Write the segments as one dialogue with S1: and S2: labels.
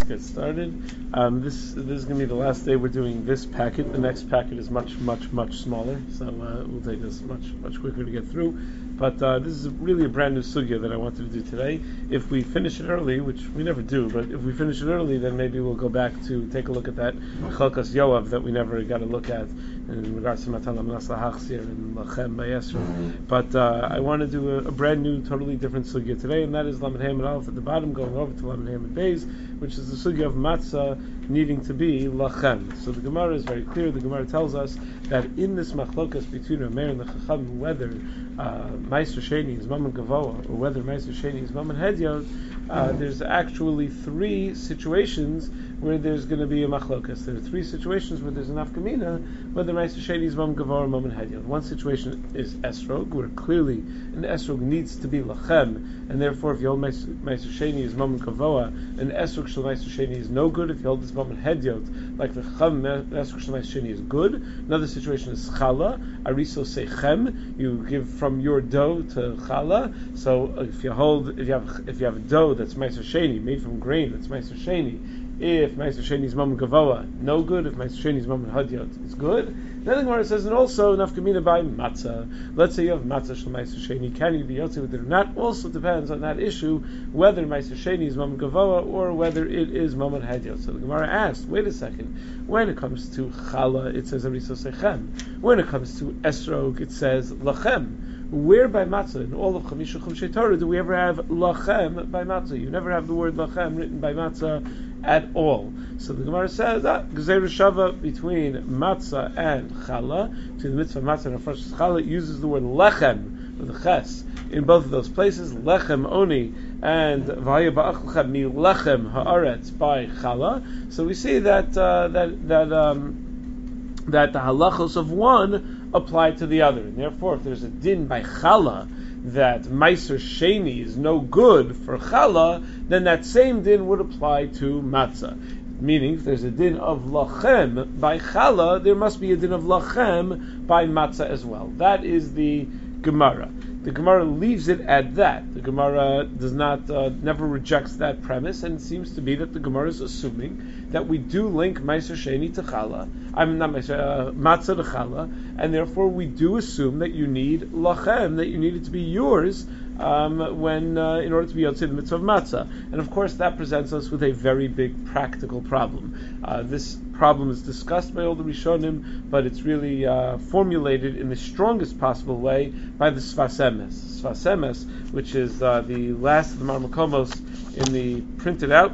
S1: get started. This is going to be the last day we're doing this packet. The next packet is much smaller, so it will take us much quicker to get through. But this is really a brand new sugya that I wanted to do today. If we finish it early, which we never do, but if we finish it early, then maybe we'll go back to take a look at that Chalkas Yoav that we never got a look at in regards to Matan Lamnas Lahachzir and Lachem Bayesra. But I want to do a brand new, totally different sugya today, and that is Lamed Hem and Aleph at the bottom, going over to Lamed Hem and Beis, which is the sugya of matzah needing to be lachem. So the Gemara is very clear. The Gemara tells us that in this machlokas between Rameir and the Chacham, whether Meiser Sheni is Mammon Gavoa or whether Meiser Sheni is Mammon Hedyot, there's actually three situations where there's going to be a machlokas. There are three situations where there's an afkamina, whether Meiser Sheni is Mammon Gavoa or Mammon Hedyot. One situation is esrog, where clearly an esrog needs to be lachem, and therefore if you hold Meiser Sheni is Mammon Gavoa, an esrog shel Meiser Sheni is no good. If you hold this Mammon Hedyot, like the Chacham, esrog shel Meiser Sheni is good. Another situation is chala, ariso sechem, you give from your dough to chala. So if you have a dough that's Meiser Sheni, made from grain that's Meiser Sheni, if Meiser Sheni is Mammon Gavoa, no good. If Meiser Sheni is Mammon Hedyot, it's good. Then the Gemara says, and also nafkamina by matzah. Let's say you have matzah shel Meiser Sheni, can you be yotze with it or not? Also depends on that issue whether Meiser Sheni is Mammon Gavoa or whether it is Mammon Hedyot. So the Gemara asked, wait a second, when it comes to chala it says ariso sechem. When it comes to esrog it says lachem. Where by matzah in all of Chamisha Chumshei Torah do we ever have lachem by matzah? You never have the word lachem written by matzah at all. So the Gemara says that Gezeira Shava between matzah and chala, between the mitzvah matzah and Afresh chala, uses the word lechem with a ches in both of those places, lechem oni and v'haya ba'achlchem mi lechem haaretz by chala. So we see that that the halachos of one apply to the other, and therefore, if there's a din by chala that Meiser Sheni is no good for chala, then that same din would apply to matzah. Meaning, if there's a din of lachem by chala, there must be a din of lachem by matzah as well. That is the Gemara. The Gemara leaves it at that. The Gemara does not, never rejects that premise, and it seems to be that the Gemara is assuming that we do link Meiser Sheni to chala. I'm not matzah to chala, and therefore we do assume that you need lachem, that you need it to be yours when in order to be outside the mitzvah of matzah. And of course, that presents us with a very big practical problem. This problem is discussed by all the Rishonim, but it's really formulated in the strongest possible way by the Sfas Emes. Sfas Emes, which is the last of the Marmakomos in the printed out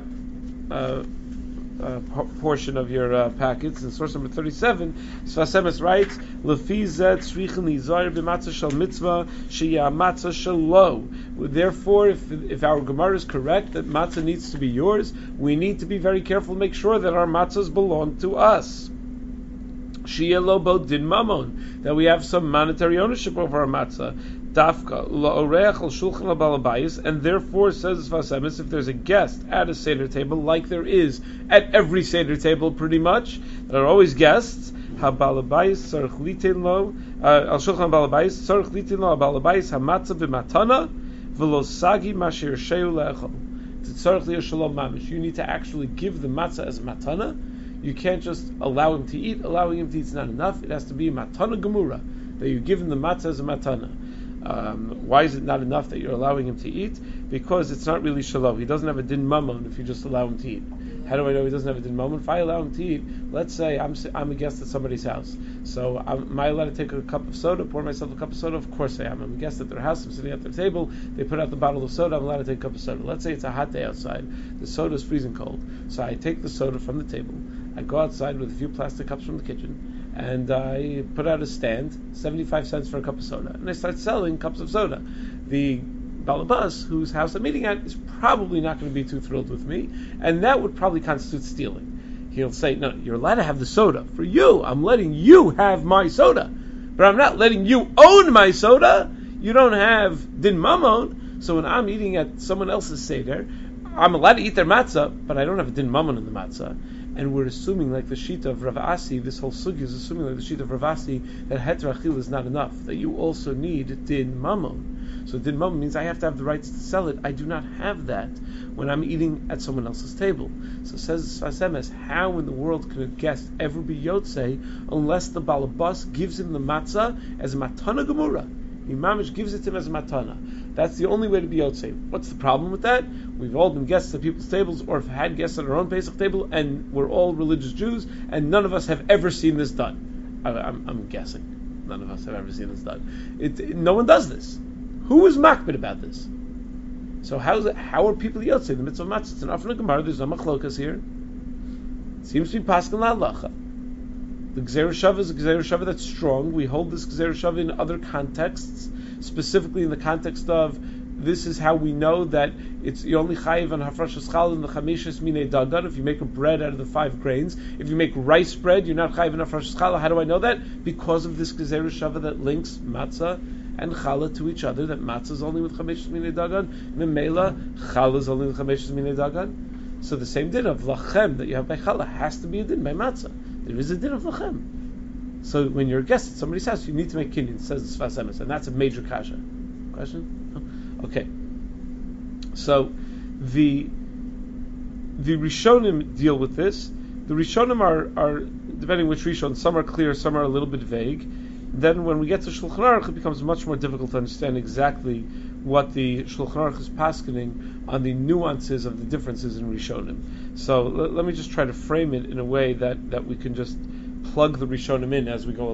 S1: portion of your packets, in source number 37, Sfas Emes writes, "Lefi zeh tzrichen nizar b'matzah shel mitzvah sheya matzah shel lo." Therefore, if our Gemara is correct that matzah needs to be yours, we need to be very careful to make sure that our matzahs belong to us. Sheya lo bo din mamon, that we have some monetary ownership over our matzah. Dafka la'oreach al shulchan ha'balabayis, and therefore, says Sfas Emes, if there's a guest at a seder table, like there is at every seder table, pretty much, there are always guests. Ha'balabayis tzarich litin lo al shulchan ha'balabayis tzarich litin lo ha'balabayis ha'matzah b'matana v'lo sagi masher sheu le'echol. Tzarich li'er shalom mamish. You need to actually give the matzah as matana. You can't just allow him to eat. Allowing him to eat is not enough. It has to be matana gemura, that you give him the matzah as a matana. Why is it not enough that you're allowing him to eat? Because it's not really shalom. He doesn't have a din mammon if you just allow him to eat. How do I know he doesn't have a din mammon? If I allow him to eat, let's say I'm a guest at somebody's house. So am I allowed to take a cup of soda, pour myself a cup of soda? Of course I am. I'm a guest at their house. I'm sitting at their table. They put out the bottle of soda. I'm allowed to take a cup of soda. Let's say it's a hot day outside. The soda is freezing cold. So I take the soda from the table. I go outside with a few plastic cups from the kitchen, and I put out a stand, 75 cents for a cup of soda, and I start selling cups of soda. The balabas, whose house I'm eating at, is probably not going to be too thrilled with me, and that would probably constitute stealing. He'll say, no, you're allowed to have the soda. For you, I'm letting you have my soda, but I'm not letting you own my soda. You don't have din mamon, so when I'm eating at someone else's seder, I'm allowed to eat their matzah, but I don't have a din mamon in the matzah. And we're assuming, like the Shita of Rav Asi, this whole sugi is assuming, like the Shita of Rav Asi, that heter achil is not enough, that you also need din mamon. So din mama means I have to have the rights to sell it. I do not have that when I'm eating at someone else's table. So says Sfas Emes, how in the world could a guest ever be yotzei unless the balabas gives him the matzah as a matana gemura? He mamish gives it to him as a matana. That's the only way to be yotzei. What's the problem with that? We've all been guests at people's tables, or have had guests at our own Pesach table, and we're all religious Jews, and none of us have ever seen this done. I'm guessing. None of us have ever seen this done. No one does this. Who is makbid about this? So how are people yotzei in the mitzvah of matzah? It's an afna gemara. There's no machlokas here. It seems to be paskin la'alacha. The Gzeir Shava is a Gzeir Shava that's strong. We hold this Gzeir Shava in other contexts, specifically in the context of this is how we know that you only chayiv on hafrashas chal in the chamishas minei dagan if you make a bread out of the 5 grains. If you make rice bread, you're not chayiv on hafrashas chal. How do I know that? Because of this Gzeir Shava that links matzah and challah to each other. That matzah is only with chamishas minei dagan, and memela challah is only with chamishas minei dagan. So the same din of lachem that you have by challah has to be a din by matzah. There is a din of lachem. So when you're a guest at somebody's house, you need to make kinyan, says the Sfas Emes, and that's a major kasha. Question? No? Okay. So the Rishonim deal with this. The Rishonim are depending which Rishon, some are clear, some are a little bit vague. Then when we get to Shulchan Aruch, it becomes much more difficult to understand exactly what the Shulchan Aruch is paskening on the nuances of the differences in Rishonim. So let me just try to frame it in a way that we can just plug the Rishonim in as we go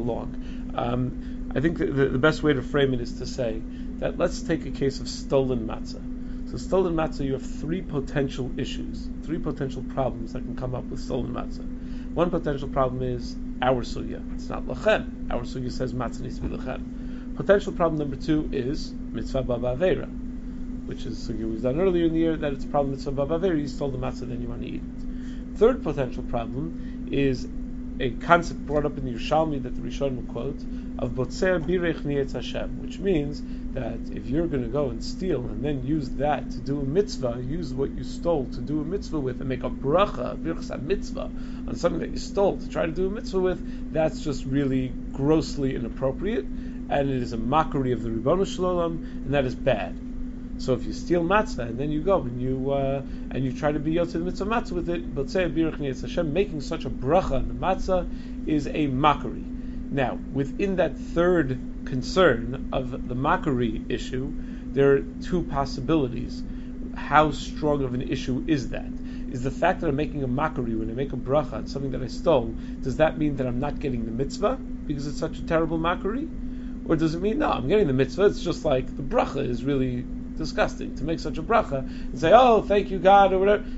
S1: along. I think the best way to frame it is to say that let's take a case of stolen matzah. So stolen matzah, you have 3 potential issues, 3 potential problems that can come up with stolen matzah. One potential problem is our sugya. It's not lachem. Our sugya says matzah needs to be lachem. Potential problem number 2 is mitzvah baba aveira, which is sugya we've done earlier in the year, that it's a problem mitzvah baba aveira. You stole the matzah, then you want to eat it. Third potential problem is a concept brought up in the Yerushalmi that the Rishonim quote of botzei birech niyetz Hashem, which means that if you're going to go and steal and then use that to do a mitzvah, use what you stole to do a mitzvah with, and make a bracha, birchas mitzvah, on something that you stole to try to do a mitzvah with, that's just really grossly inappropriate, and it is a mockery of the Ribono Shel Olam, and that is bad. So if you steal matzah and then you go and you try to be yotzei the mitzvah matzah with it, botzei birech niyetz Hashem, making such a bracha on the matzah is a mockery. Now, within that third concern of the mockery issue, there are 2 possibilities. How strong of an issue is that? Is the fact that I'm making a mockery when I make a bracha on something that I stole, does that mean that I'm not getting the mitzvah because it's such a terrible mockery? Or does it mean, no, I'm getting the mitzvah, it's just like the bracha is really disgusting to make such a bracha and say, oh, thank you God, or whatever.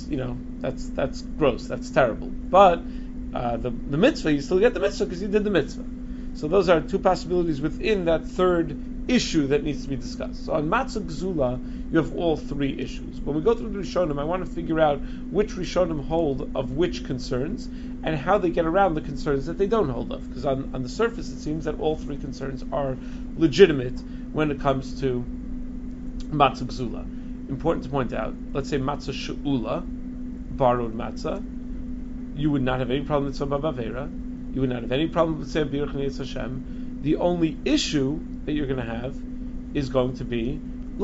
S1: That's gross, that's terrible. But the mitzvah, you still get the mitzvah because you did the mitzvah. So those are 2 possibilities within that third issue that needs to be discussed. So on matzah gzula, you have all 3 issues. When we go through the Rishonim, I want to figure out which Rishonim hold of which concerns and how they get around the concerns that they don't hold of. Because on the surface, it seems that all 3 concerns are legitimate when it comes to matzah gzula. Important to point out, let's say matzah she'ula, borrowed matzah, you would not have any problem with mitzvah bavera, you would not have any problem with saying birech niyetz Hashem. The only issue that you're going to have is going to be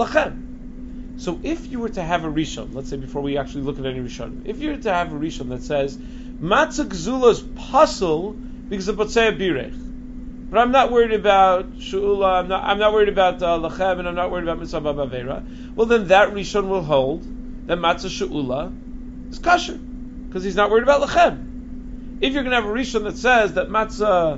S1: lachem. So if you were to have a rishon, let's say before we actually look at any rishon, if you were to have a rishon that says matzah gzula is pasul because of botzei birech, but I'm not worried about she'ula, I'm not worried about lachem, and I'm not worried about mitzvah bavera, well then that rishon will hold that matzah she'ula is kosher because he's not worried about lachem. If you're going to have a rishon that says that matzah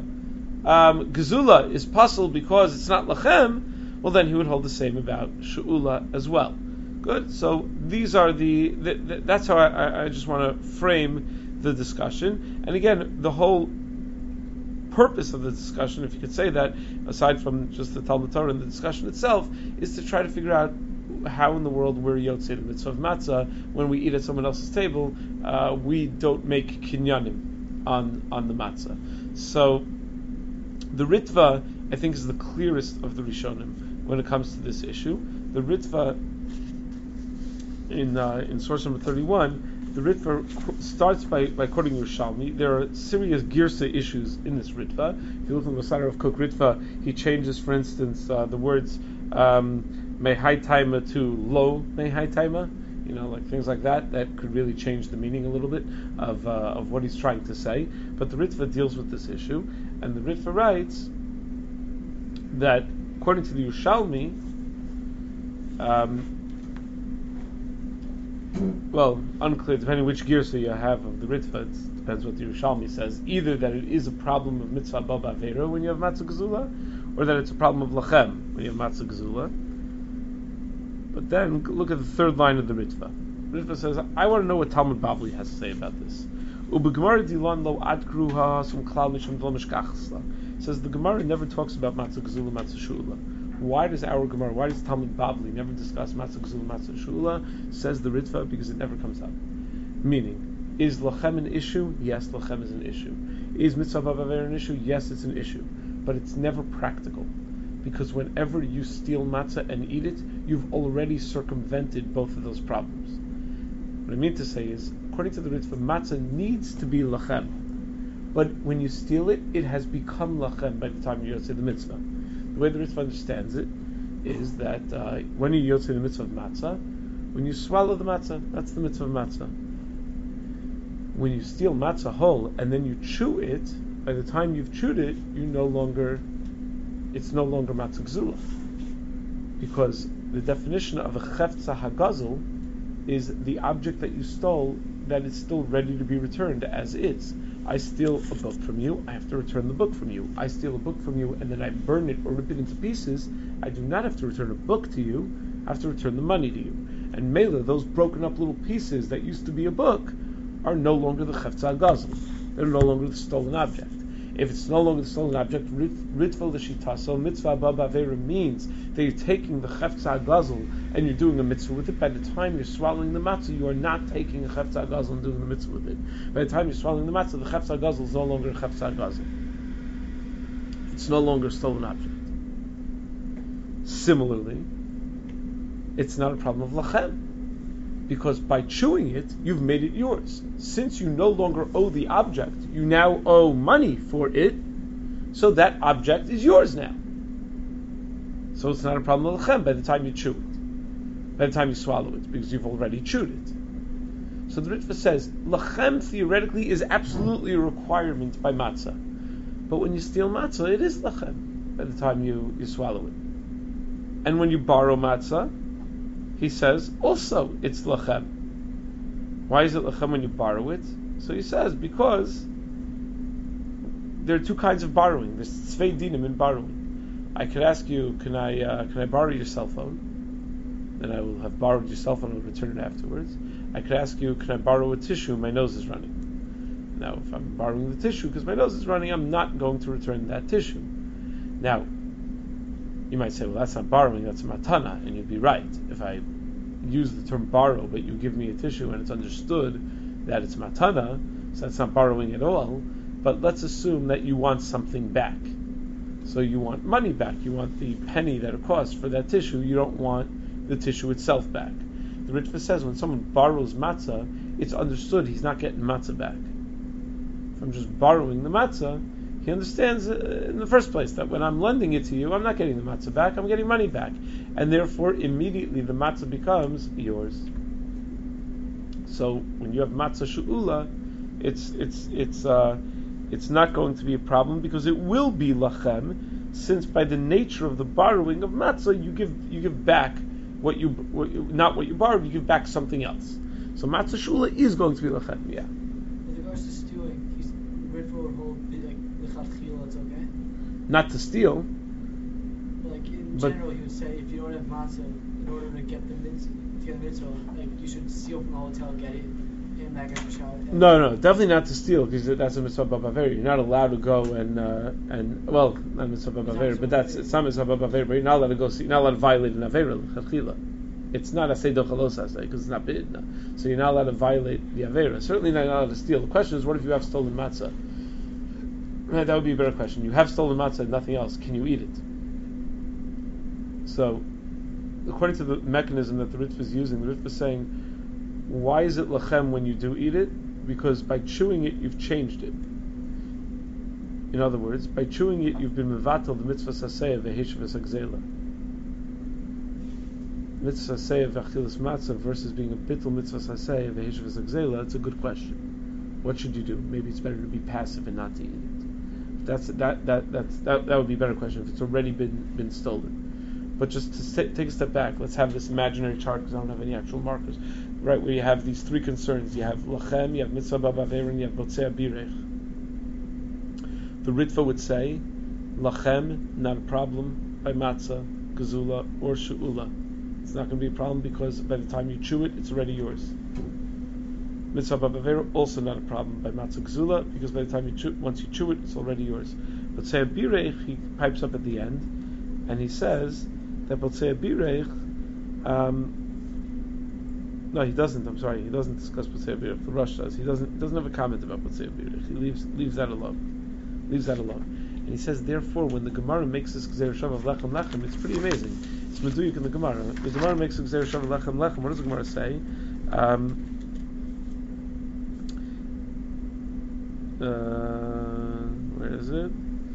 S1: gezula is pasul because it's not lachem, well then he would hold the same about she'ula as well. Good. So these are that's how I just want to frame the discussion. And again, the whole purpose of the discussion, if you could say that, aside from just the Talmud Torah and the discussion itself, is to try to figure out how in the world we're yotzei the mitzvah of matzah when we eat at someone else's table. We don't make kinyanim on the matzah. So the Ritva, I think, is the clearest of the Rishonim when it comes to this issue. The Ritva in source number 31 the Ritva starts by quoting Yerushalmi. There are serious girsa issues in this Ritva. If you look in the Masada of Kook Ritva, he changes, for instance, the words mehai taima to lo mehai taima. Like things like that could really change the meaning a little bit of what he's trying to say. But the Ritva deals with this issue, and the Ritva writes that according to the Yerushalmi, well, unclear, depending which girsa you have of the Ritva, it depends what the Yerushalmi says. Either that it is a problem of mitzvah baba avera when you have matzah gezula, or that it's a problem of lachem when you have matzah gezula. But then look at the third line of the Ritva. The Ritva says, I want to know what Talmud Bavli has to say about this. It says the Gemara never talks about matzah gezula, matzah shula. Why does our Gemara, why does Talmud Bavli never discuss matzah gezula, matzah shula? Says the Ritva, because it never comes up. Meaning, is lachem an issue? Yes, lachem is an issue. Is mitzvah b'aver an issue? Yes, it's an issue. But it's never practical. Because whenever you steal matzah and eat it, you've already circumvented both of those problems. What I mean to say is, according to the Ritva, matzah needs to be lachem. But when you steal it, it has become lachem by the time you yotze the mitzvah. The way the Ritva understands it is that when you yotze the mitzvah of matzah, when you swallow the matzah, that's the mitzvah of matzah. When you steal matzah whole and then you chew it, by the time you've chewed it, it's no longer matzah gzula. Because the definition of a chefza hagazel is the object that you stole that is still ready to be returned as is. I steal a book from you, I have to return the book from you. I steal a book from you and then I burn it or rip it into pieces, I do not have to return a book to you, I have to return the money to you. And mela, those broken up little pieces that used to be a book, are no longer the chefza hagazel. They're no longer the stolen object. If it's no longer the stolen object, ritva l'shitaso, mitzvah baba avera means that you're taking the chefza hagazel and you're doing a mitzvah with it. By the time you're swallowing the matzah, you are not taking a chefza hagazel and doing the mitzvah with it. By the time you're swallowing the matzah, the chefza hagazel is no longer a chefza hagazel. It's no longer a stolen object. Similarly, it's not a problem of lachem. Because by chewing it, you've made it yours. Since you no longer owe the object, you now owe money for it, so that object is yours now. So it's not a problem of lachem by the time you chew it, by the time you swallow it, because you've already chewed it. So the Ritva says, lachem theoretically is absolutely a requirement by matzah. But when you steal matzah, it is lachem by the time you swallow it. And when you borrow matzah, he says, also, it's lachem. Why is it lachem when you borrow it? So he says, because there are two kinds of borrowing. There's tzvei dinim in borrowing. I could ask you, can I borrow your cell phone? Then I will have borrowed your cell phone and will return it afterwards. I could ask you, can I borrow a tissue? My nose is running. Now, if I'm borrowing the tissue because my nose is running, I'm not going to return that tissue. Now, you might say, well, that's not borrowing, that's matana, and you'd be right. If I use the term borrow, but you give me a tissue and it's understood that it's matana, so that's not borrowing at all. But let's assume that you want something back. So you want money back. You want the penny that it costs for that tissue. You don't want the tissue itself back. The Ritva says when someone borrows matzah, it's understood he's not getting matzah back. If I'm just borrowing the matzah, he understands in the first place that when I'm lending it to you, I'm not getting the matzah back, I'm getting money back. And therefore, immediately the matzah becomes yours. So when you have matzah she'ula, it's not going to be a problem because it will be lachem, since by the nature of the borrowing of matzah, you give back not what you borrowed, you give back something else. So matzah she'ula is going to be lachem, yeah.
S2: With regards to stealing, he's read for a whole it's okay?
S1: Not to steal.
S2: Like in general, he would say if you don't have matzah, in order to get the mitzvah, like you should steal from the hotel, get it, and that gets a shot.
S1: No, definitely not to steal because that's a mitzvah b'aver. You're not allowed to go and well, not mitzvah b'aver, but it's not mitzvah b'aver. But you're not allowed to go. You're not allowed to violate an avera l'chachila. It's not a seidoch halos because it's not bidna. So you're not allowed to violate the avera. Certainly not allowed to steal. The question is, what if you have stolen matzah? That would be a better question. You have stolen matzah and nothing else. Can you eat it? So, according to the mechanism that the Ritva is using, the Ritva is saying, Why is it lachem when you do eat it? Because by chewing it, you've changed it. In other words, by chewing it, you've been mevatel the mitzvah saseh v'heshivas hagzela. Mitzvah saseh v'achilas matzah versus being a bittul mitzvah saseh v'heshivas hagzela. It's a good question. What should you do? Maybe it's better to be passive and not to eat it. That would be a better question if it's already been stolen. But just to take a step back, let's have this imaginary chart because I don't have any actual markers. Right, where you have these three concerns. You have lachem, you have mitzvah ba'aver, and you have botzei birech. The Ritva would say, lachem, not a problem by matzah, gazula, or she'ula. It's not going to be a problem because by the time you chew it, it's already yours. Mitzvah ba'aver, also not a problem by matzah gazula, because by the time once you chew it, it's already yours. Botzei birech, he pipes up at the end, and he says that botzei birech, no, he doesn't. I'm sorry, he doesn't discuss Botzei Birech. The Rosh does. He doesn't have a comment about Botzei Birech. He leaves that alone. And he says, therefore, when the Gemara makes this Gzeir Shav of Lechem Lechem, it's pretty amazing. It's Meduyik in the Gemara. The Gemara makes a Gzeir Shav of Lechem Lechem. What does the Gemara say? Where is it?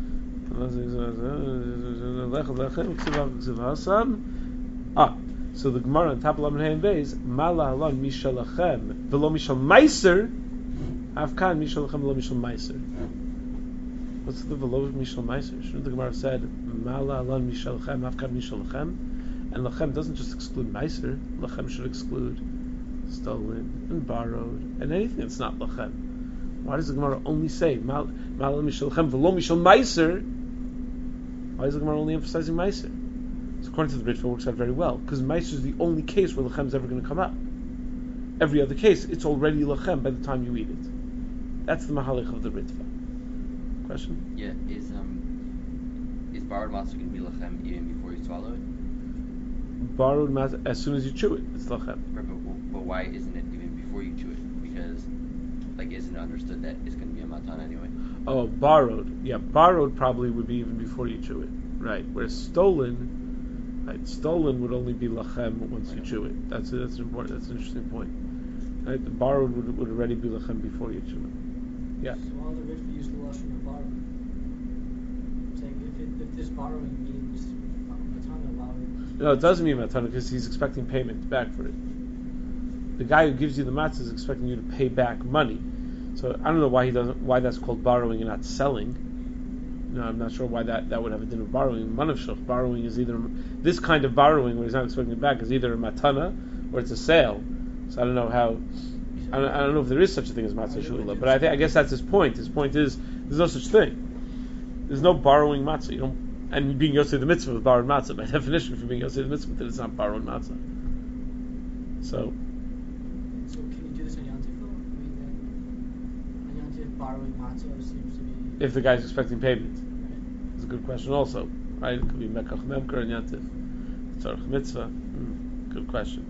S1: Lechem Lechem Ksiv Hasam. So the Gemara on top of Lamed Hein Beis, Mala Halon Mishalachem V'lo Mishal Meiser, Avkan Mishalachem V'lo Mishal Meiser. What's the V'lo Mishal Meiser? Shouldn't the Gemara have said Mala Halon Mishalachem Avkan Mishalachem? And Lachem doesn't just exclude Meiser. Lachem should exclude stolen and borrowed and anything that's not Lachem. Why does the Gemara only say Mala Mishalachem V'lo Mishal Meiser? Why is the Gemara only emphasizing Meiser? So according to the Ritva, it works out very well because Meiser is the only case where lachem is ever going to come up. Every other case, it's already lachem by the time you eat it. That's the mahalach of the Ritva. Question?
S3: Yeah, is borrowed matzah going to be lachem even before you swallow it?
S1: Borrowed matzah as soon as you chew it, it's lachem.
S3: Right, but why isn't it even before you chew it? Because isn't it understood that it's going to be a matan anyway?
S1: Oh, borrowed. Yeah, borrowed probably would be even before you chew it. Right. Whereas stolen would only be lachem once you chew it. That's important. That's an interesting point. Right? The borrowed would already be lachem before you chew it. Yeah.
S2: So all the Ritva use the lashon of borrowing. Saying if this borrowing means matana, why would?
S1: No, it doesn't mean matana because he's expecting payment back for it. The guy who gives you the matzah is expecting you to pay back money. So I don't know why that's called borrowing and not selling. No, I'm not sure why that would have a din of borrowing. Manavshach, borrowing is either this kind of borrowing where he's not expecting it back is either a matana or it's a sale. So I don't know how. I don't know if there is such a thing as matzah shula, but I guess that's his point. His point is there's no such thing. There's no borrowing matzah. You don't, and being yosei the mitzvah with borrowed matzah by definition for being yosei the mitzvah that it's not borrowed matzah. So
S2: can you do this on Yantif though? On Yantif, borrowing matzah seems to be.
S1: If the guy's expecting payment, it's a good question also, right? It could be mekach memker and yantif, tzarich mitzvah. Good question.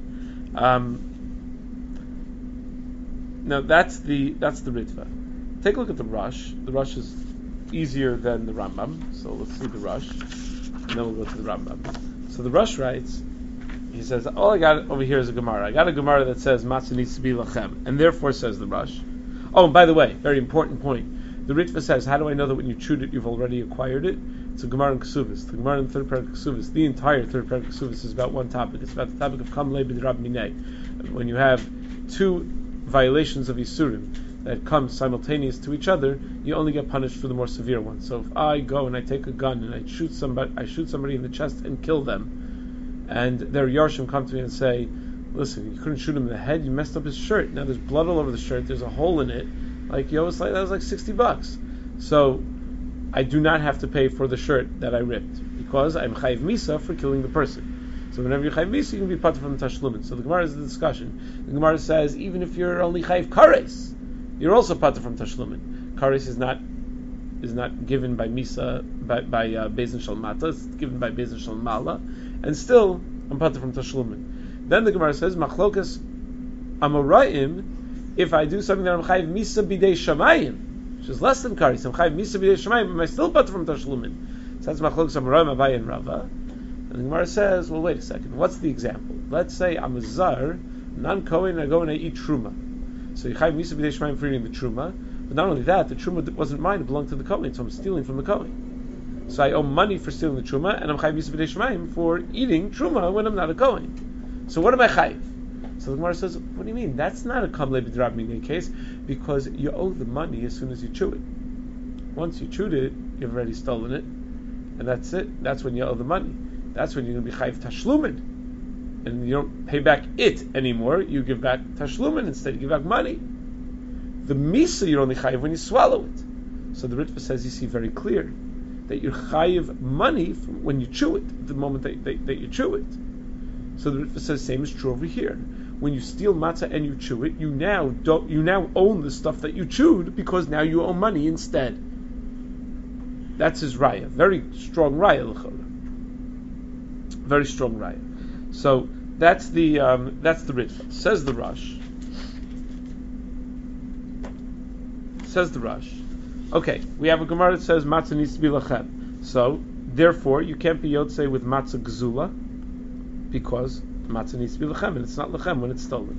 S1: Now that's the Ritva. Take a look at the Rush. The Rush is easier than the Rambam, so let's see the Rush, and then we'll go to the Rambam. So the Rush writes, he says, all I got over here is a Gemara. I got a Gemara that says matzah needs to be lachem, and therefore says the Rush. Oh, and by the way, very important point. The Ritva says, how do I know that when you chewed it, you've already acquired it? It's a Gemara in Kesuvos. The Gemara in the third parak of Kesuvos, the entire third parak of Kesuvos is about one topic. It's about the topic of Kam Le B'Rab Minei. When you have two violations of Yisurim that come simultaneous to each other, you only get punished for the more severe one. So if I go and I take a gun and I shoot somebody in the chest and kill them, and their Yarshim come to me and say, listen, you couldn't shoot him in the head, you messed up his shirt. Now there's blood all over the shirt, there's a hole in it. That was like $60. So I do not have to pay for the shirt that I ripped because I'm chayiv misa for killing the person. So whenever you're chayiv misa, you can be patur from tashlumin. So the Gemara is the discussion. The Gemara says even if you're only chayiv kares, you're also patur from tashlumin. Kares is not given by misa by bezin shal mata. It's given by bezin shal mala, and still I'm patur from tashlumin. Then the Gemara says machlokas amoraim. If I do something that I'm chayiv misa bidei shamayim, which is less than kares, I'm chayiv misa bidei shamayim, am I still patur from tashlumin? So that's machlokes amoraim Abaye and Rava. And the Gemara says, well, wait a second. What's the example? Let's say I'm a zar Non-Kohen, I go and I eat truma. So you chayiv misa b'dei shemaim for eating the truma. But not only that, the truma wasn't mine; it belonged to the Kohen, so I'm stealing from the Kohen. So I owe money for stealing the truma, and I'm chayiv misa b'dei shemaim for eating truma when I'm not a Kohen. So what am I chayiv? So the Gemara says, what do you mean? That's not a kamle b'drab minei case, because you owe the money as soon as you chew it. Once you chewed it, you've already stolen it, and that's it. That's when you owe the money. That's when you're going to be chayiv tashlumin. And you don't pay back it anymore, you give back tashlumin instead, you give back money. The misa you're only chayiv when you swallow it. So the Ritva says, you see very clear that you're chayiv money from when you chew it, the moment that you chew it. So the Ritva says, same is true over here. When you steal matzah and you chew it, you now own the stuff that you chewed, because now you owe money instead. That's his raya. Very strong raya, l'chora. Very strong raya. So that's the Ritva. Says the Rush. Okay, we have a Gemara that says matzah needs to be lachem. So therefore, you can't be yotzei with matzah gzula, because matzah needs to be lachem, and it's not lachem when it's stolen.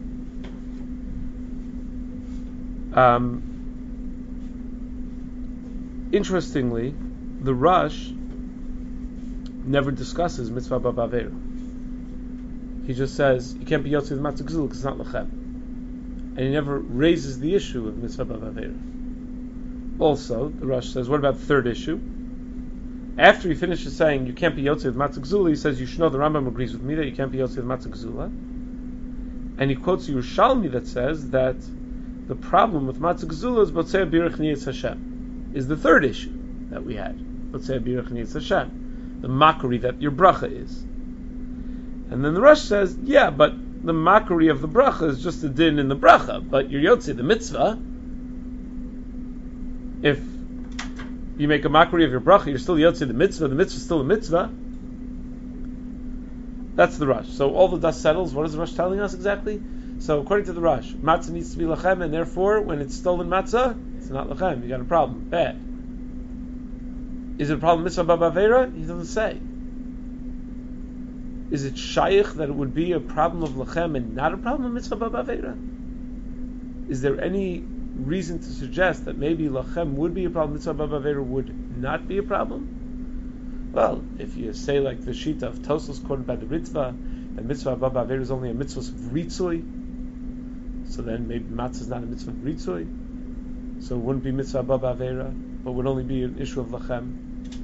S1: Interestingly, the Rush never discusses mitzvah b'avera. He just says you can't be yotzei with matzah gzula because it's not lachem, and he never raises the issue of mitzvah b'avera. Also, the Rush says, what about the third issue? After he finishes saying you can't be yotzei with matzah gzula, he says you should know the Rambam agrees with me that you can't be yotzei with matzah gzula, and he quotes Yerushalmi that says that the problem with matzah gzula is botzei birach niyetz Hashem, is the third issue that we had. Botzei birach niyetz Hashem, the mockery that your bracha is. And then the Rush says, yeah, but the mockery of the bracha is just a din in the bracha, but you're yotzei the mitzvah. If you make a mockery of your bracha, you're still yotzei the mitzvah is still a mitzvah. That's the Rush. So all the dust settles. What is the Rush telling us exactly? So according to the Rush, matzah needs to be lachem, and therefore when it's stolen matzah, it's not lachem. You got a problem. Bad. Is it a problem mitzvah b'avera? He doesn't say. Is it shaykh that it would be a problem of lachem and not a problem of mitzvah b'avera? Is there any reason to suggest that maybe lachem would be a problem, mitzvah b'avera would not be a problem? Well, if you say like the shita of Tosfos quoted by the Ritva, that mitzvah b'avera is only a mitzvah of ritzui, so then maybe matzah is not a mitzvah of ritzui, so it wouldn't be mitzvah b'avera, but would only be an issue of lachem.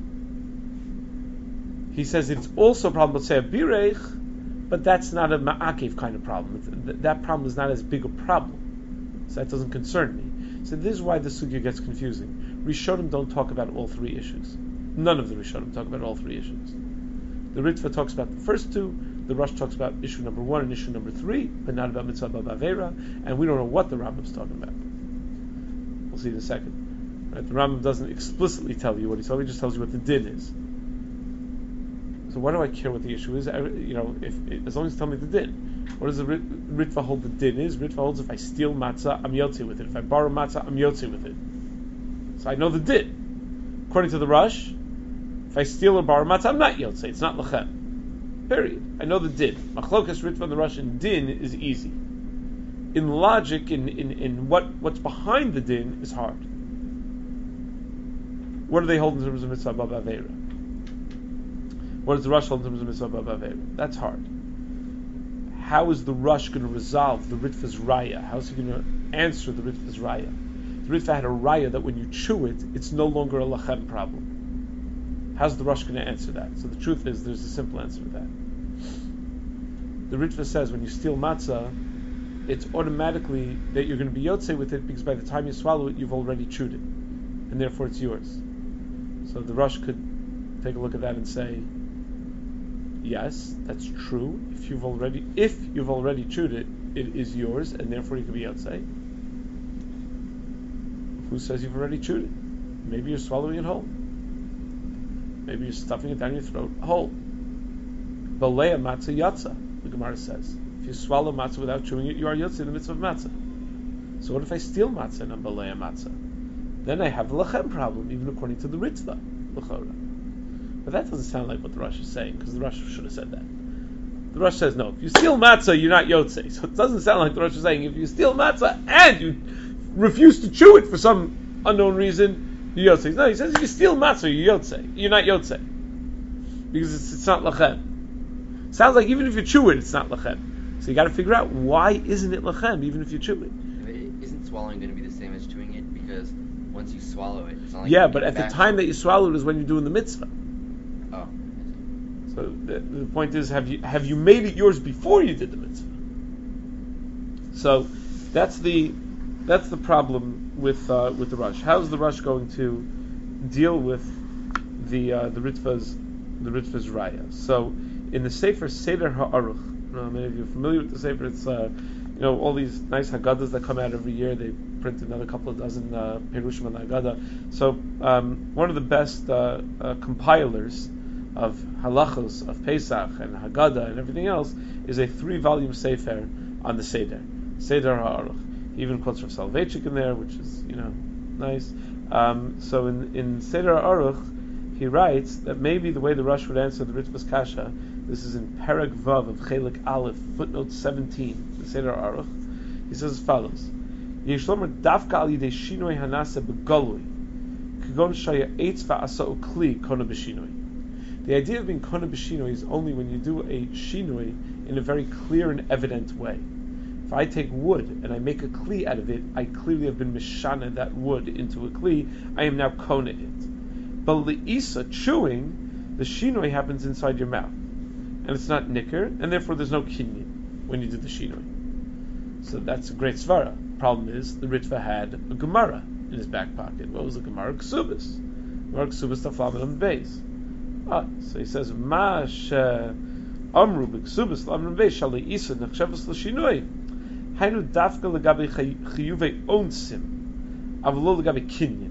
S1: He says it's also a problem with say a birech, but that's not a ma'akev kind of problem. That problem is not as big a problem. So that doesn't concern me. So this is why the sugya gets confusing. Rishonim don't talk about all three issues. None of the Rishonim talk about all three issues. The Ritva talks about the first two, the Rush talks about issue number 1 and issue number 3, but not about mitzvah b'avera, and we don't know what the Rambam's talking about. We'll see in a second. Right? The Rambam doesn't explicitly tell you what he's talking, he just tells you what the din is. So why do I care what the issue is? If as long as you tell me the din. What does the Ritva hold the din is? Ritva holds if I steal matzah, I'm yotzei with it. If I borrow matzah, I'm yotzei with it. So I know the din. According to the Rush, if I steal or borrow matzah, I'm not yotzei. It's not lachem. Period. I know the din. Machlokas Ritva and the Rush in din is easy. In logic, in what's behind the din is hard. What do they hold in terms of mitzvah b'avera? What does the Rush hold in terms of mitzvah b'avera? That's hard. How is the Rush going to resolve the Ritva's raya? How is he going to answer the Ritva's raya? The Ritva had a raya that when you chew it, it's no longer a lachem problem. How's the Rush going to answer that? So the truth is, there's a simple answer to that. The Ritva says when you steal matzah, it's automatically that you're going to be yotzei with it because by the time you swallow it, you've already chewed it, and therefore it's yours. So the Rush could take a look at that and say, yes, that's true. If you've already chewed it, it is yours, and therefore you can be yotzei. Who says you've already chewed it? Maybe you're swallowing it whole. Maybe you're stuffing it down your throat whole. Balea matzah yatza, the Gemara says. If you swallow matzah without chewing it, you are yotzei in the mitzvah of matzah. So what if I steal matzah and I'm balea matzah? Then I have a lachem problem, even according to the Ritva, l'chora. But that doesn't sound like what the Rush is saying, because the Rush should have said that. The Rosh says no. If you steal matzah, you're not yotzei. So it doesn't sound like the Rosh is saying if you steal matzah and you refuse to chew it for some unknown reason, you're yotzei. No, he says if you steal matzah, you're yotzei. You're not yotzei because it's not lachem. Sounds like even if you chew it, it's not lachem. So you got to figure out why isn't it lachem even if you chew it.
S3: Isn't swallowing going to be the same as chewing it? Because once you swallow it, it's not like
S1: yeah, but at the time that you swallow it is when you're doing the mitzvah.
S3: Oh.
S1: So the point is, have you made it yours before you did the mitzvah? So that's the problem with the Rosh. How is the Rosh going to deal with the Ritva's raya? So in the Sefer Seder HaAruch, many of you are familiar with the Sefer. It's all these nice Haggadahs that come out every year. They print another couple of dozen Perushim on the Haggadah. So one of the best compilers of halachos of Pesach and Haggadah and everything else is a 3-volume Sefer on the Seder HaAruch. He even quotes Rav Soloveitchik in there, which is nice. So in Seder HaAruch, he writes that maybe the way the Rosh would answer the Ritva's Kasha, this is in Perek Vav of Chelik Aleph, footnote 17, the Seder HaAruch. He says as follows: Yeshlomer dafka al yidei shinoi hanase begolui, kagon shaya eitz va'asau kli kona b'shinoi. The idea of being kona b'shinoi is only when you do a shinoi in a very clear and evident way. If I take wood and I make a kli out of it, I clearly have been mishana that wood into a kli. I am now kona it. But le'isa, chewing, the shinoi happens inside your mouth, and it's not nicker, and therefore there's no kinyan when you do the shinoi. So that's a great svara. Problem is, the Ritva had a Gemara in his back pocket. What was the Gemara? Ksubis. Gemara Ksubis taflam on the base. So he says, Ma she amru b'Ksubis taflam on the base shali isa nechshavas l'shinoi hainu dafka legabe chiyuvei onsim avlo legabe kinyan.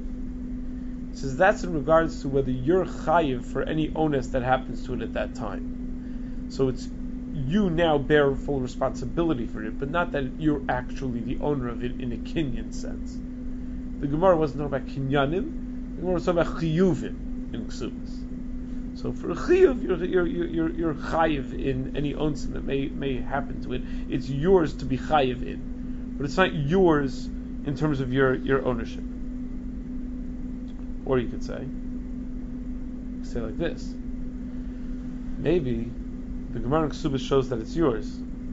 S1: He says that's in regards to whether you're chayiv for any onus that happens to it at that time. So it's you now bear full responsibility for it, but not that you're actually the owner of it in a kinyan sense. The Gemara wasn't talking about kinyanim. The Gemara was talking about chiyuvim in ksubas. So for a chiyuv, you're chayiv in any onsim that may happen to it. It's yours to be chayiv in, but it's not yours in terms of your ownership. Or you could say like this: maybe the Gemara in Ksubas shows that it's yours.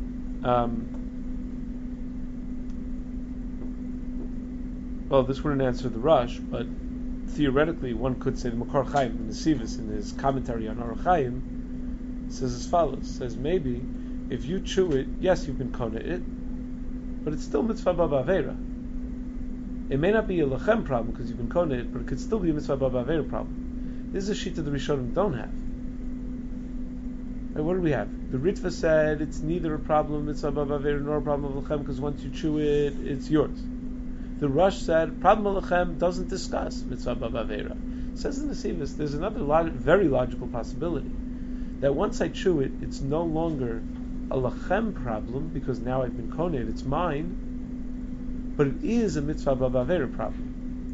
S1: Well, this wouldn't answer the Rosh, but theoretically one could say the Makor Chaim, the Nesivus, in his commentary on Orach Chaim, says as follows: says maybe if you chew it, yes, you can kona it, but it's still mitzvah b'avera. It may not be a lachem problem because you can kona it, but it could still be a mitzvah b'avera problem. This is a sheet that the Rishonim don't have. What do we have? The Ritva said it's neither a problem mitzvah b'avera nor a problem of lachem because once you chew it, it's yours. The Rosh said problem of lachem doesn't discuss mitzvah b'avera. Says in the Sivas, there's another very logical possibility that once I chew it, it's no longer a lachem problem because now I've been koned, it's mine, but it is a mitzvah b'avera problem.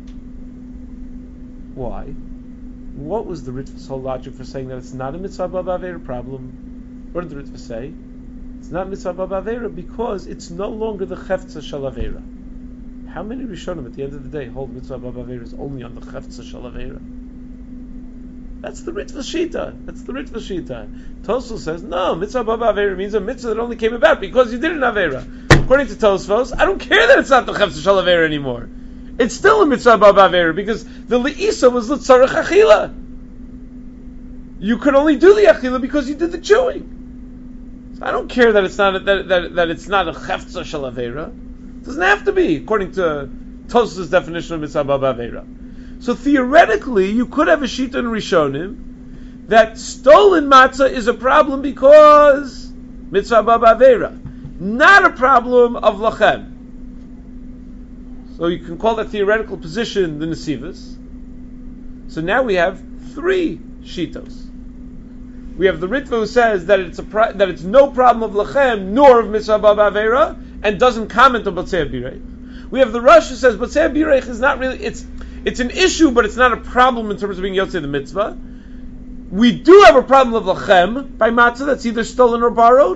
S1: Why? What was the Ritva's whole logic for saying that it's not a mitzvah b'avera problem? What did the Ritva say? It's not mitzvah b'avera because it's no longer the cheftza shel avera. How many Rishonim at the end of the day hold mitzvah b'avera is only on the cheftza shel avera? That's the Ritva Shita. Tosfos says, no, mitzvah b'avera means a mitzvah that only came about because you did an avera. According to Tosfos, I don't care that it's not the cheftza shel avera anymore. It's still a mitzvah b'avera because the le'isa was l'tzarech achila. You could only do the achila because you did the chewing. So I don't care that it's not that it's not a cheftza shel avera. It doesn't have to be, according to Tosfos' definition of mitzvah b'avera. So theoretically, you could have a shita in Rishonim that stolen matzah is a problem because mitzvah b'avera, not a problem of lachem. So you can call that theoretical position the Nesivus. So now we have 3 shitos. We have the Ritva who says that it's no problem of lachem nor of mitzvah b'avera and doesn't comment on Botzei Birech. We have the Rosh who says Botzei Birech is not really, it's an issue, but it's not a problem in terms of being Yotzei the mitzvah. We do have a problem of lachem by matzah that's either stolen or borrowed,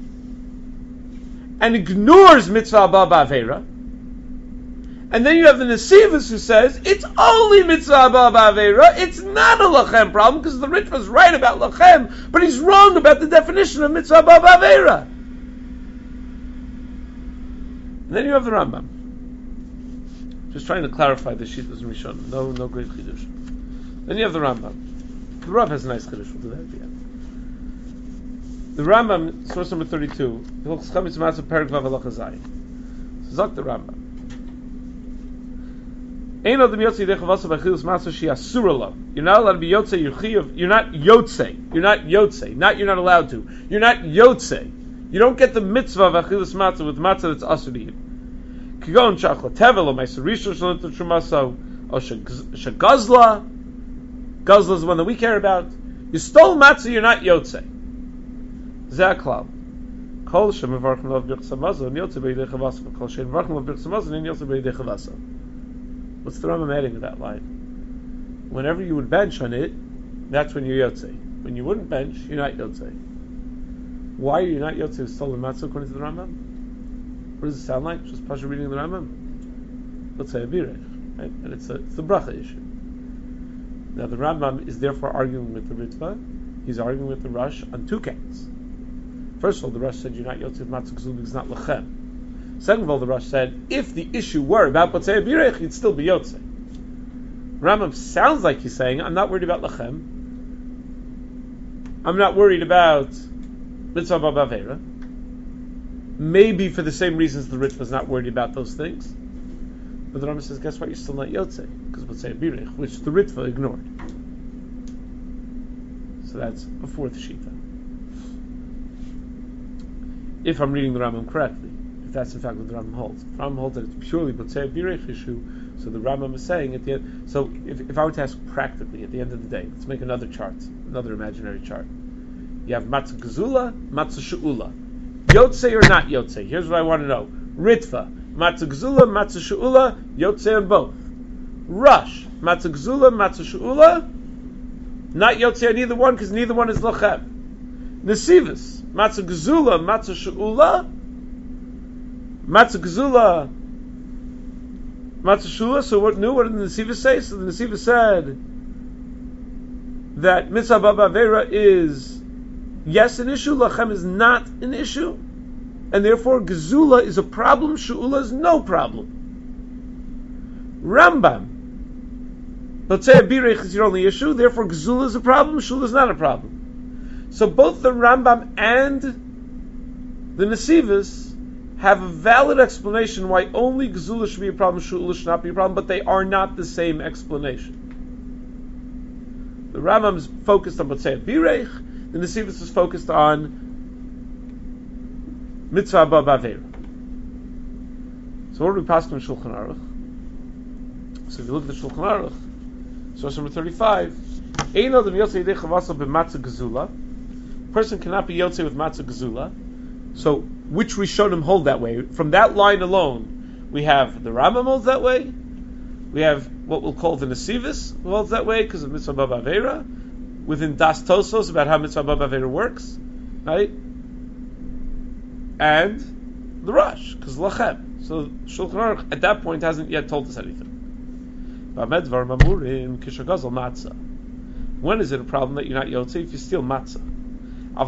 S1: and ignores mitzvah abba ba'avera. And then you have the Nesivus who says it's only mitzvah abba ba'avera. It's not a lachem problem because the Ritva is right about lachem, but he's wrong about the definition of mitzvah abba ba'avera. And then you have the Rambam. Just trying to clarify the Shittas and Rishon. No great chidush. Then you have the Rambam. The Rav has a nice chidush. We'll do that at the end. The Rambam, source number 32. Zok the Rambam. You're not allowed to be yotze. You're not yotze. You're not yotze. Not you're not allowed to. You're not yotze. You don't get the mitzvah of achilus matzah with matzah that's asur to you. Kigon shachla tevel or meisarisha shalot trumaso or shagazla. Gazla is the one that we care about. You stole matzah. You're not yotze. Zaklal. Kol shemavarchim lav birchas hamazon yotze beidei chavasa. Kol shemavarchim lav birchas hamazon in yotze beidei chavasa. What's the Rambam adding to that line? Whenever you would bench on it, that's when you're yotze. When you wouldn't bench, you're not yotze. Why are you not yotze with stolen matzah according to the Rambam? What does it sound like? Just Pasha reading the Rambam? Let's say a birech, right? And it's the bracha issue. Now the Rambam is therefore arguing with the Ritva. He's arguing with the Rush on two counts. First of all, the Rush said you're not yotze with matzah because it's not lachem. Second of all, the Rush said, if the issue were about Potzei Birech, you'd still be Yotze. Rambam sounds like he's saying, I'm not worried about Lachem. I'm not worried about Mitzvah Ba'avera. Maybe for the same reasons the Ritva is not worried about those things. But the Rambam says, guess what? You're still not Yotze. Because Potzei Birech, which the Ritva ignored. So that's a fourth Shita. If I'm reading the Rambam correctly. If that's in fact what the Rambam holds. The Rambam holds that it's purely Botzei Birech issue, so the Rambam is saying at the end, so if I were to ask practically at the end of the day, let's make another chart, another imaginary chart. You have Matzah Gezula, Matzah She'ula. Yotze or not Yotze? Here's what I want to know. Ritva, Matzah Gezula, Matzah She'ula, Yotze on both. Rush, Matzah Gezula, Matzah She'ula, not Yotze on either one because neither one is Lachem. Nesivus, Matzah Gezula, Matzah She'ula, Matzah Gezula, Matzah Shula. So what did the Nesivus say? So the Nesivus said that Mitzvah Ba'avera is yes an issue, Lachem is not an issue, and therefore Gezula is a problem, Shula is no problem. Rambam, let's say a Birech is your only issue, therefore Gezula is a problem, Shula is not a problem. So both the Rambam and the Nesivus have a valid explanation why only Gezula should be a problem, Shula should not be a problem, but they are not the same explanation. The Rambam is focused on Botzei Birech, the Nesivus is focused on Mitzvah Ba'avera. So what do we pass on Shulchan Aruch? So if you look at the Shulchan Aruch, source number 35, Ein Adam Yotzei Yidei Chavasa b'Matzah Gezula. Person cannot be Yotzei with Matzah Gezula. So, which Rishonim hold that way? From that line alone, we have the Rambam holds that way. We have what we'll call the Nesivus who holds that way because of Mitzvah Ba'avera. Within Das Tosos about how Mitzvah Ba'avera works, right? And the Rush because Lachem. So Shulchan Aruch at that point hasn't yet told us anything. When is it a problem that you're not Yotze if you steal matzah? But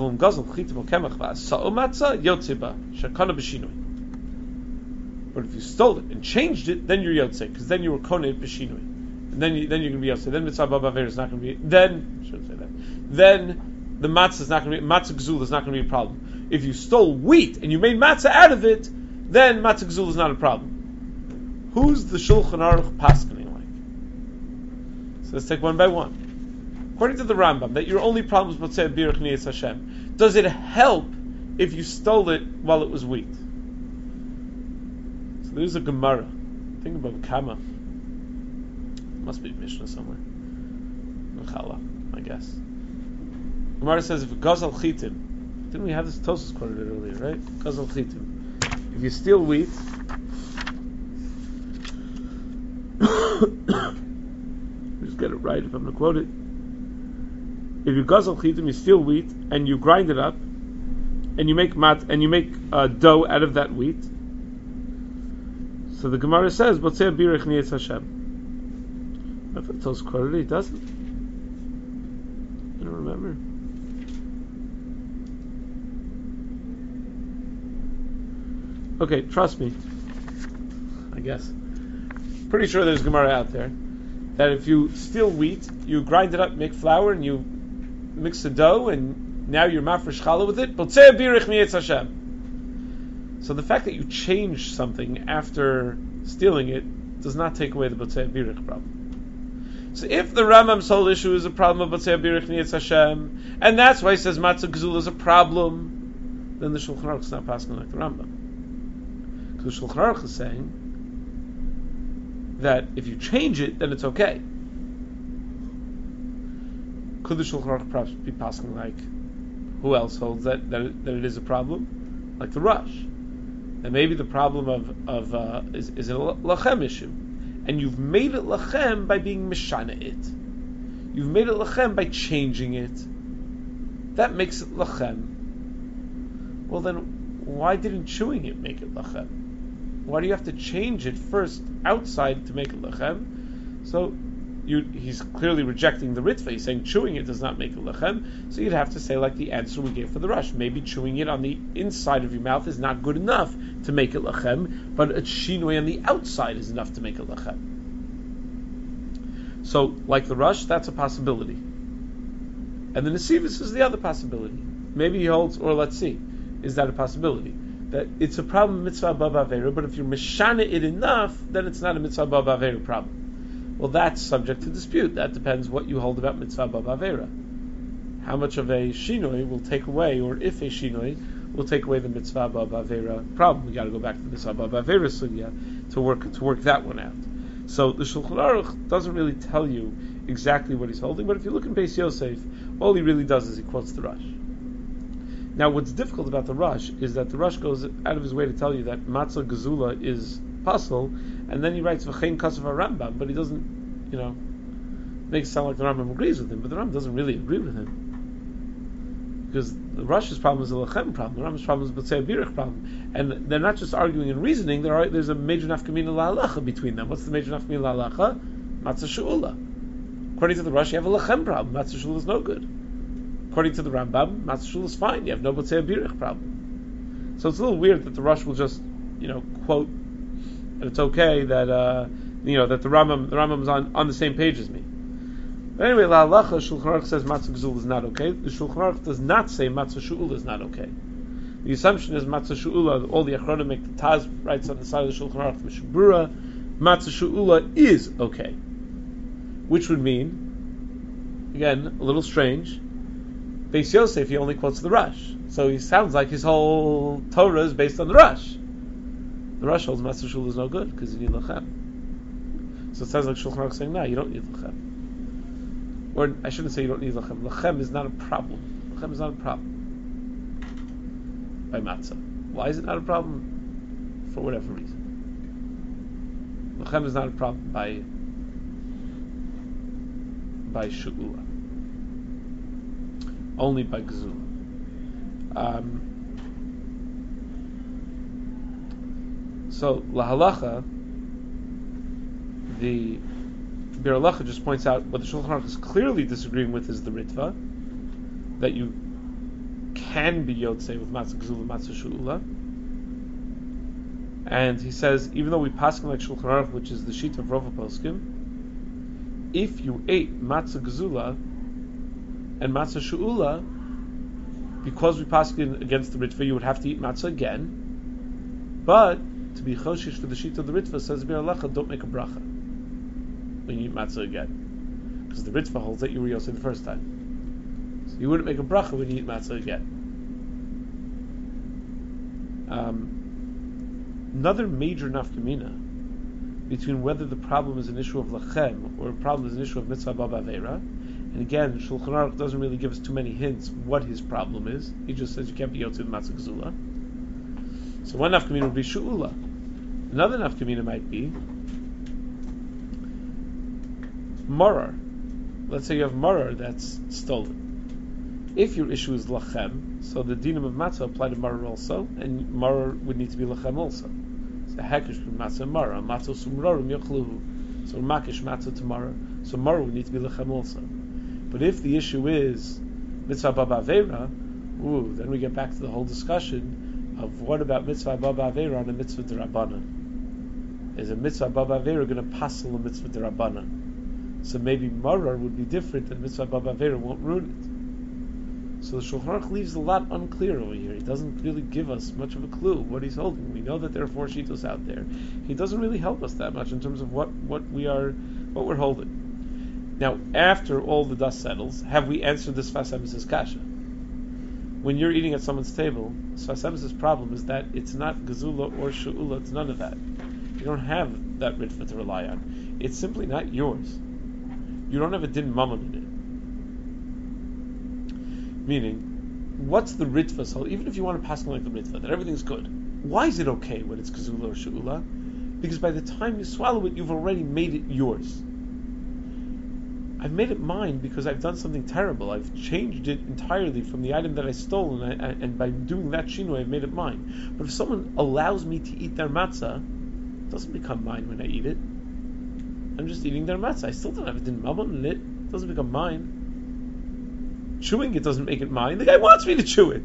S1: if you stole it and changed it, then you're Yotze, because then you were Koneh B'shinui. And then you're going to be Yotze. Then Mitzvah Ba'avera is not going to be, then the matzah is not going to be, matzah Gezula is not going to be a problem. If you stole wheat and you made matzah out of it, then matzah Gezula is not a problem. Who's the Shulchan Aruch paskening like? So let's take one by one. According to the Rambam, that your only problem is Botzei Birech Niyas Hashem. Does it help if you stole it while it was wheat? So there's a Gemara. Think about Kama. Must be a Mishnah somewhere. Mechala, I guess. Gemara says if Gazal Chitim, didn't we have this Tosas quoted earlier, right? Gazal Chitim. If you steal wheat, just get it right if I'm going to quote it. If you guzzle chitim, you steal wheat and you grind it up, and you make dough out of that wheat. So the Gemara says, "Botzei birich niyetz Hashem." If it tells quality, it doesn't. I don't remember. Okay, trust me. I guess. Pretty sure there's Gemara out there that if you steal wheat, you grind it up, make flour, and you mix the dough, and now you're mafresh challah with it. Botzei birich niyetz Hashem. So the fact that you change something after stealing it does not take away the Botzei birich problem. So if the Rambam's whole issue is a problem of Botzei birich niyetz Hashem, and that's why he says matzah gzula is a problem, then the Shulchan Aruch is not passing like the Rambam. Because the Shulchan Aruch is saying that if you change it, then it's okay. Could the Shulchan Aruch perhaps be passing like who else holds that it is a problem? Like the Rush. And maybe the problem is a lachem issue, and you've made it lachem by being mishana it. You've made it lachem by changing it. That makes it lachem. Well, then why didn't chewing it make it lachem? Why do you have to change it first outside to make it lachem? So he's clearly rejecting the ritva. He's saying chewing it does not make it lechem. So you'd have to say like the answer we gave for the Rush. Maybe chewing it on the inside of your mouth is not good enough to make it lechem, but a shinui on the outside is enough to make it lechem. So like the Rush, that's a possibility. And the Nesivus is the other possibility. Maybe he holds, or let's see, is that a possibility? That it's a problem mitzvah bava avera, but if you're mishana it enough, then it's not a mitzvah bava avera problem. Well, that's subject to dispute. That depends what you hold about mitzvah bava avera. How much of a shinoi will take away, or if a shinoi will take away the mitzvah bava avera problem. We got to go back to the mitzvah bava avera sugya to work that one out. So the Shulchan Aruch doesn't really tell you exactly what he's holding, but if you look in Beis Yosef, all he really does is he quotes the Rush. Now, what's difficult about the Rush is that the Rush goes out of his way to tell you that matzah gezula is possible, and then he writes v'chein kasav Rambam, but he doesn't, makes it sound like the Rambam agrees with him, but the Rambam doesn't really agree with him. Because the Rush's problem is a lechem problem, the Rambam's problem is a botzei birich problem, and they're not just arguing and reasoning, there's a major nafkamina la'alacha between them. What's the major nafkamina la'alacha? Matzah she'ula. According to the Rush, you have a lechem problem, matzah she'ula is no good. According to the Rambam, matzah she'ula is fine, you have no botzei birich problem. So it's a little weird that the Rush will just, quote, and it's okay that that the Rambam is on the same page as me. But anyway, la halacha, Shulchan Aruch says matzah gezul is not okay. The Shulchan Aruch does not say matzah she'ula is not okay. The assumption is matzah she'ula. All the achronim make the Taz writes on the side of the Shulchan Aruch Mishabura, matzah she'ula is okay, which would mean, again, a little strange. Beis Yosef, he only quotes the Rush, so he sounds like his whole Torah is based on the Rush. The Rush holds matzah she'ula is no good because you need lechem. So it sounds like Shulchan Aruch saying, no, you don't need lechem. Or I shouldn't say you don't need lechem. Lechem is not a problem. Lechem is not a problem by matzah. Why is it not a problem? For whatever reason. Lechem is not a problem by she'ula. Only by gezula. So lahalacha, the Bir Halacha just points out what the Shulchan Aruch is clearly disagreeing with is the Ritva, that you can be Yotzei with Matzah Gezula, Matzah She'ula. And he says, even though we paskin like Shulchan Aruch, which is the sheet of Rov HaPoskim, if you ate Matzah Gezula and Matzah She'ula, because we paskin against the Ritva, you would have to eat Matzah again. But to be Choshish for the sheet of the Ritva, says Bir Halacha, don't make a bracha when you eat matzah again, because the Ritva holds that you were Yosef the first time, so you wouldn't make a bracha when you eat matzah again. Another major nafkamina between whether the problem is an issue of lachem or a problem is an issue of mitzvah bava avera, and again, Shulchan Aruch doesn't really give us too many hints what his problem is. He just says you can't be Yosef with matzah gezula. So one nafkamina would be she'ula. Another nafkamina might be marar. Let's say you have marar that's stolen. If your issue is lachem, so the dinim of matzah apply to maror also, and maror would need to be lachem also. So hekesh between matzah and maror. Matzah sumrorim yochluhu. So makish matzah to maror. So maror would need to be lechem also. But if the issue is mitzvah baba aveira, then we get back to the whole discussion of what about mitzvah baba aveira and a mitzvah derabbanan. Is a mitzvah baba aveira going to passel a mitzvah derabbanan? So maybe maror would be different, and mitzvah baba aveira won't ruin it. So the Shulchan Aruch leaves a lot unclear over here. He doesn't really give us much of a clue what he's holding. We know that there are 4 shitos out there. He doesn't really help us that much in terms of what we're holding. Now, after all the dust settles, have we answered this Sfas Emes' kasha? When you're eating at someone's table, Sfas Emes' problem is that it's not gazula or she'ula, it's none of that. You don't have that ritva to rely on. It's simply not yours. You don't have a din mammon in it. Meaning, what's the ritva? So even if you want to pass on like the ritva, that everything's good, why is it okay when it's gazula or she'ula? Because by the time you swallow it, you've already made it yours. I've made it mine because I've done something terrible. I've changed it entirely from the item that I stole, and by doing that shinui, I've made it mine. But if someone allows me to eat their matzah, it doesn't become mine when I eat it. I'm just eating their matzah. I still don't have a din mammon in it. It doesn't become mine. Chewing it doesn't make it mine. The guy wants me to chew it.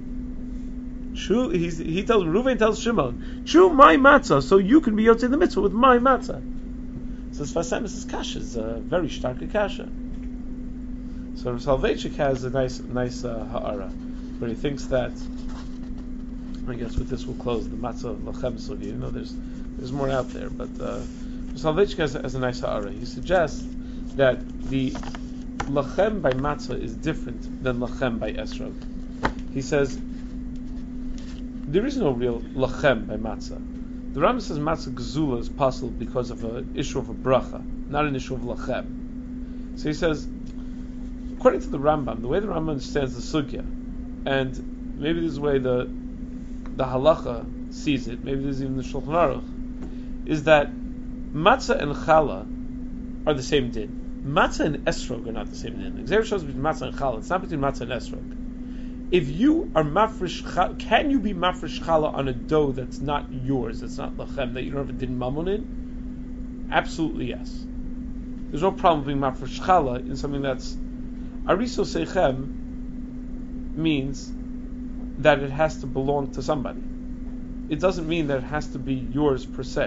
S1: Reuven tells Shimon, chew my matzah so you can be yotzei the mitzvah with my matzah. So Sfas Emes' kasha is a very stark kasha. So Rav Soloveitchik has a nice ha'ara, where he thinks that, I guess with this we'll close the matzah lachem sugi. You know, there's more out there, but Rav Soloveitchik has a nice ha'ara. He suggests that the lachem by matzah is different than lachem by esrog. He says there is no real lachem by matzah. The Rambam says matzah gezula is possible because of an issue of a bracha, not an issue of lachem. So he says, according to the Rambam, the way the Rambam understands the sugya, and maybe this is the way the halacha sees it, maybe this is even the Shulchan Aruch, is that matzah and challah are the same din. Matzah and esrog are not the same din. The Gzeira shows between matzah and challah. It's not between matzah and esrog. If you are mafresh, can you be mafresh challah on a dough that's not yours, that's not lachem, that you don't have a din mammon in? Absolutely yes. There's no problem being mafresh challah in something that's ariso seichem means that it has to belong to somebody. It doesn't mean that it has to be yours per se.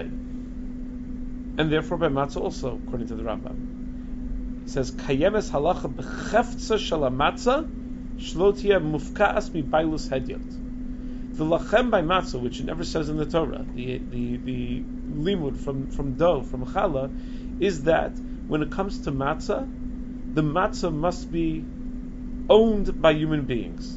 S1: And therefore by matzah also, according to the Rambam. It says, Kayemes halacha b'cheftza shel hamatzah shlotia mufka'as mi bailus hedyot. The lachem by matzah, which it never says in the Torah, the limud from dough, from challah, is that when it comes to matzah, the matzah must be owned by human beings.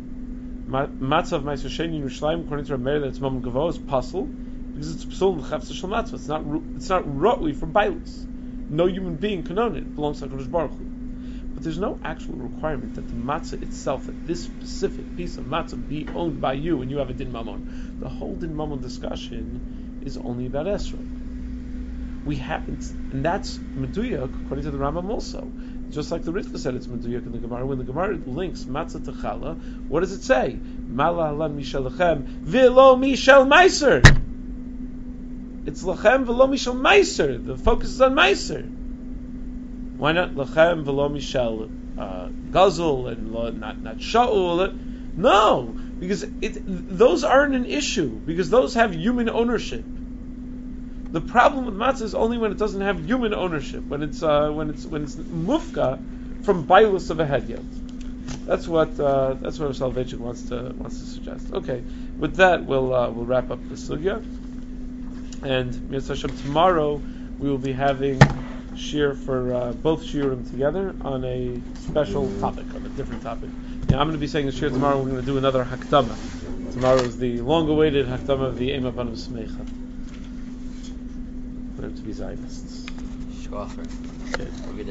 S1: Matzah of Ma'aser Sheni in Yerushalayim, according to Rameir, that it's Mammon Gavo, is pasul, because it's pasul l'chefza shel matzah. It's not rotli from bailus. No human being can own it. It belongs to HaKadosh Baruch Hu. But there's no actual requirement that the matzah itself, that this specific piece of matzah, be owned by you and you have a din mammon. The whole din mammon discussion is only about esrog. We haven't, and that's meduyak according to the Rambam also. Just like the Ritva said, it's meduyak in the Gemara. When the Gemara links matzah to challah, what does it say? Mala halan mishal lechem v'lo mishal meiser. It's lachem v'lo mishal meiser. The focus is on meiser. Why not lachem v'lo mishal gazel and not shaul? No, because those aren't an issue, because those have human ownership. The problem with matzah is only when it doesn't have human ownership, when it's mufka from bailus of a hedyot. That's what Soloveitchik wants to suggest. Okay, with that we'll wrap up the sugya, and Mitzvah Hashem, tomorrow we will be having shir for both shiurim together on a special topic, on a different topic. Now I'm going to be saying the shir tomorrow. We're going to do another hakdama. Tomorrow is the long-awaited hakdama of the Eim Avanim Smecha. For them to be Zionists.
S3: Schwacher.
S1: Okay.